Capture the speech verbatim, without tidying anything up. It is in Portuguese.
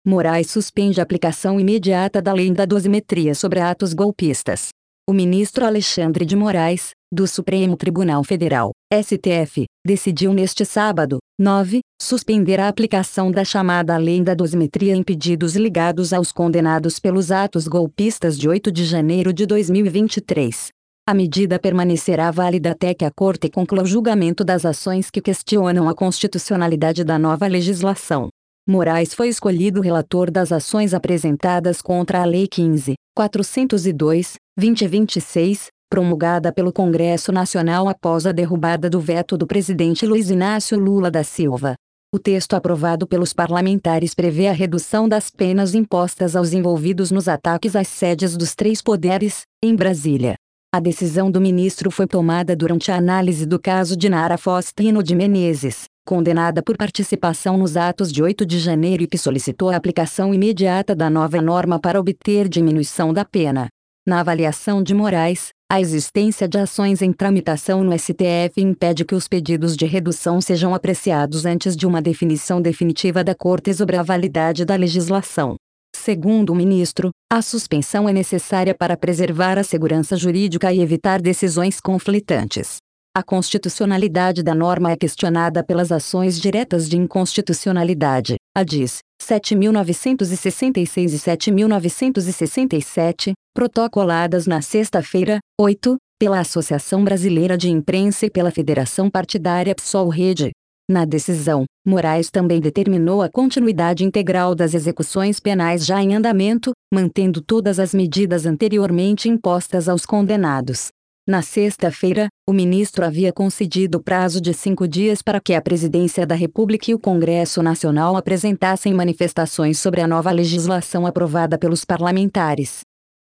Moraes suspende a aplicação imediata da lei da dosimetria sobre atos golpistas. O ministro Alexandre de Moraes, do Supremo Tribunal Federal, S T F, decidiu neste sábado, nove, suspender a aplicação da chamada lei da dosimetria em pedidos ligados aos condenados pelos atos golpistas de oito de janeiro de dois mil e vinte e três. A medida permanecerá válida até que a Corte conclua o julgamento das ações que questionam a constitucionalidade da nova legislação. Moraes foi escolhido relator das ações apresentadas contra a Lei quinze mil quatrocentos e dois, dois mil e vinte e seis, promulgada pelo Congresso Nacional após a derrubada do veto do presidente Luiz Inácio Lula da Silva. O texto aprovado pelos parlamentares prevê a redução das penas impostas aos envolvidos nos ataques às sedes dos três poderes, em Brasília. A decisão do ministro foi tomada durante a análise do caso de Nara Faustino de Menezes, condenada por participação nos atos de oito de janeiro e que solicitou a aplicação imediata da nova norma para obter diminuição da pena. Na avaliação de Moraes, a existência de ações em tramitação no S T F impede que os pedidos de redução sejam apreciados antes de uma definição definitiva da Corte sobre a validade da legislação. Segundo o ministro, a suspensão é necessária para preservar a segurança jurídica e evitar decisões conflitantes. A constitucionalidade da norma é questionada pelas ações diretas de inconstitucionalidade, A D I S, sete mil novecentos e sessenta e seis e sete mil novecentos e sessenta e sete, protocoladas na sexta-feira, oito, pela Associação Brasileira de Imprensa e pela Federação Partidária PSOL-Rede. Na decisão, Moraes também determinou a continuidade integral das execuções penais já em andamento, mantendo todas as medidas anteriormente impostas aos condenados. Na sexta-feira, o ministro havia concedido prazo de cinco dias para que a Presidência da República e o Congresso Nacional apresentassem manifestações sobre a nova legislação aprovada pelos parlamentares.